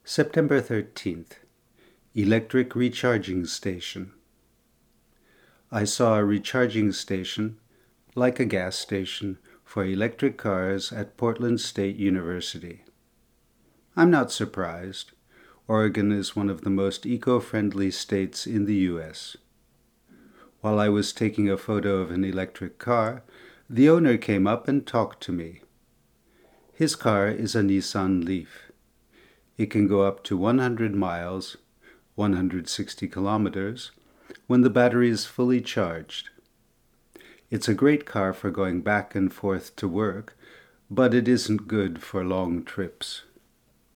September 13th. Electric Recharging Station. I saw a recharging station, like a gas station, for electric cars at Portland State University. I'm not surprised. Oregon is one of the most eco-friendly states in the U.S. While I was taking a photo of an electric car, the owner came up and talked to me. His car is a Nissan Leaf. It can go up to 100 miles, 160 kilometers, when the battery is fully charged. It's a great car for going back and forth to work, but it isn't good for long trips.